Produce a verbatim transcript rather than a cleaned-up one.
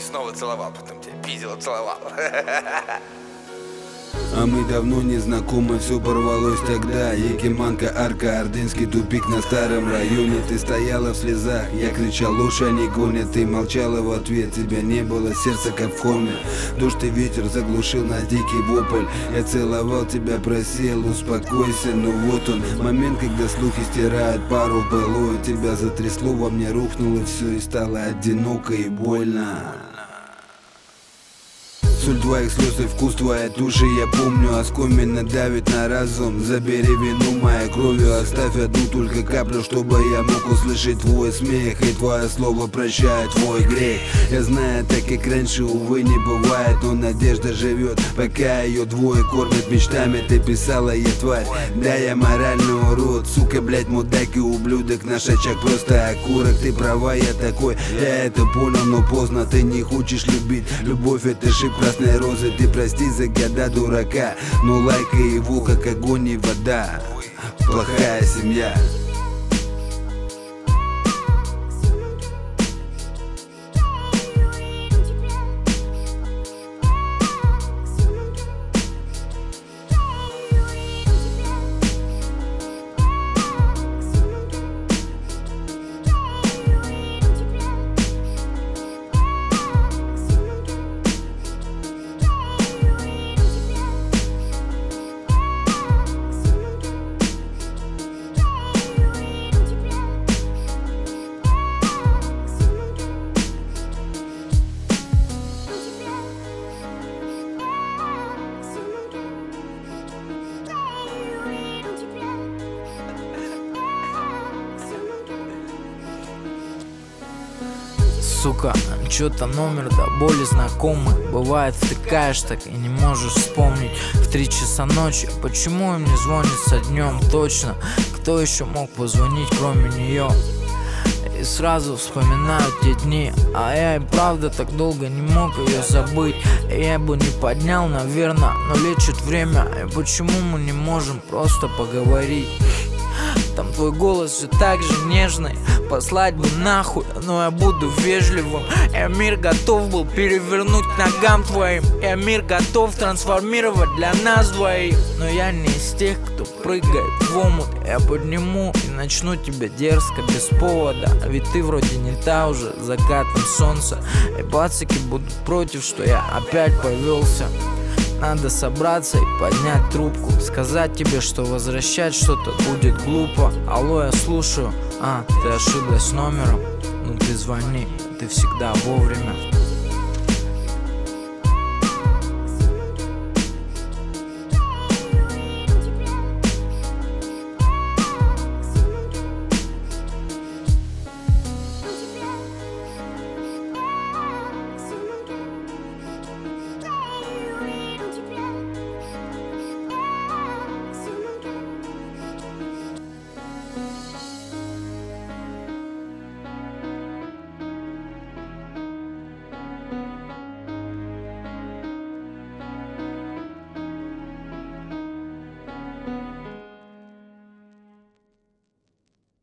снова целовал, потом тебя пиздил и целовал. А мы давно не знакомы, все порвалось тогда. Якиманка, арка, ордынский тупик на старом районе. Ты стояла в слезах, я кричал, ложь они гонят. Ты молчала в ответ, тебя не было, сердце как в коме. Дождь и ветер заглушил нас дикий вопль. Я целовал тебя, просил, успокойся, но вот он момент, когда слухи стирают пару былую. Тебя затрясло, во мне рухнуло все и стало одиноко и больно. Соль твоих слез и вкус твоей души я помню, оскоменно давит на разум. Забери вину моей кровью, оставь одну только каплю, чтобы я мог услышать твой смех. И твое слово прощает твой грех. Я знаю, так как раньше, увы, не бывает, но надежда живет, пока ее двое кормят мечтами. Ты писала, я тварь, да я моральный урод, сука, блять, мудак и ублюдок. Наш очаг просто окурок, ты права, я такой, я это понял, но поздно. Ты не хочешь любить, любовь это шип красной розы. Ты прости за года дурака, но лайкай его, как огонь и вода. Плохая семья. Сука, чё-то номер до боли знакомый. Бывает, втыкаешь так и не можешь вспомнить. В три часа ночи, почему им не звонится днем? Точно, кто еще мог позвонить, кроме нее? И сразу вспоминаю те дни, а я и правда так долго не мог ее забыть. И я бы не поднял, наверное, но лечит время. И почему мы не можем просто поговорить? Там твой голос все так же нежный. Послать бы нахуй, но я буду вежливым. Я мир готов был перевернуть к ногам твоим. Я мир готов трансформировать для нас двоих. Но я не из тех, кто прыгает в омут. Я подниму и начну тебя дерзко, без повода. Ведь ты вроде не та уже, закатом солнца. И пацаки будут против, что я опять повелся. Надо собраться и поднять трубку, сказать тебе, что возвращать что-то будет глупо. Алло, я слушаю. А, ты ошиблась номером? Ну ты звони, ты всегда вовремя.